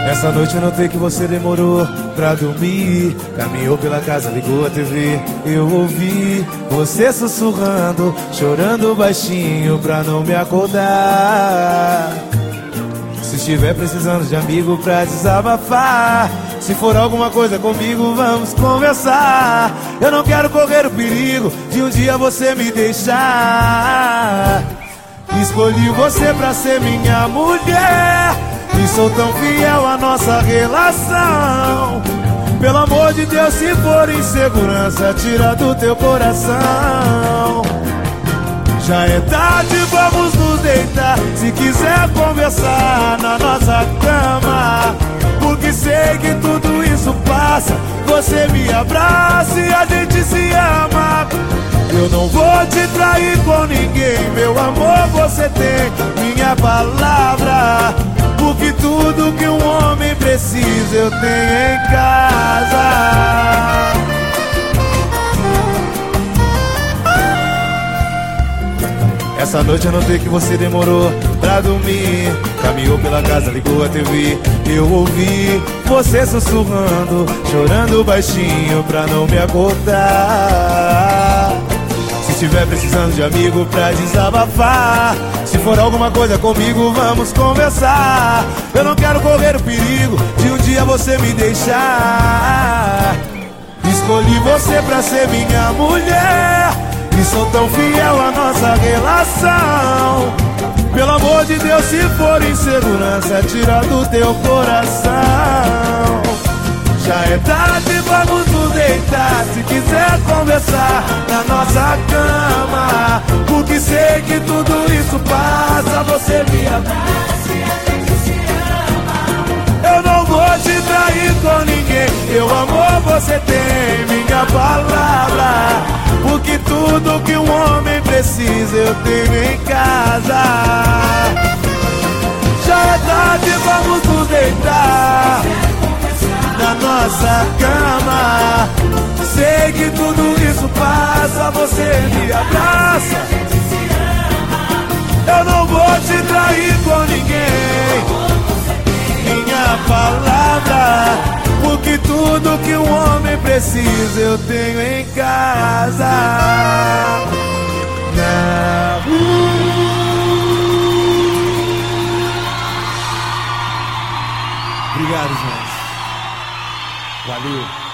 Essa noite eu notei que você demorou pra dormir. Caminhou pela casa, ligou a TV. Eu ouvi você sussurrando, chorando baixinho pra não me acordar. Se estiver precisando de amigo pra desabafar, se for alguma coisa comigo, vamos conversar. Eu não quero correr o perigo de um dia você me deixar. Escolhi você pra ser minha mulher e sou tão fiel à nossa relação. Pelo amor de Deus, se for insegurança, tira do teu coração. Já é tarde, vamos nos deitar. Se quiser conversar na nossa cama, porque sei que tudo isso passa. Você me abraça e a gente se ama. Eu não vou te trair com ninguém, meu amor, você tem minha palavra. Porque tudo que um homem precisa eu tenho em casa. Essa noite eu notei que você demorou pra dormir. Caminhou pela casa, ligou a TV. Eu ouvi você sussurrando, chorando baixinho pra não me acordar. Se estiver precisando de amigo pra desabafar, se for alguma coisa comigo, vamos conversar. Eu não quero correr o perigo de um dia você me deixar. Escolhi você pra ser minha mulher e sou tão fiel à nossa relação. Pelo amor de Deus, se for insegurança, tira do teu coração. Já é tarde, vamos nos deitar. Se quiser conversar na nossa cama, porque sei que tudo isso passa. Você me abraça e a gente se ama. Eu não vou te trair com ninguém, meu amor, você tem minha palavra. Porque tudo que um homem precisa eu tenho em casa. Já é tarde, vamos nos deitar na nossa cama. Sei que tudo isso passa. Você me abraça. Eu não vou te trair com ninguém, minha palavra. Porque tudo que um homem precisa eu tenho em casa. Obrigado, gente. Valeu.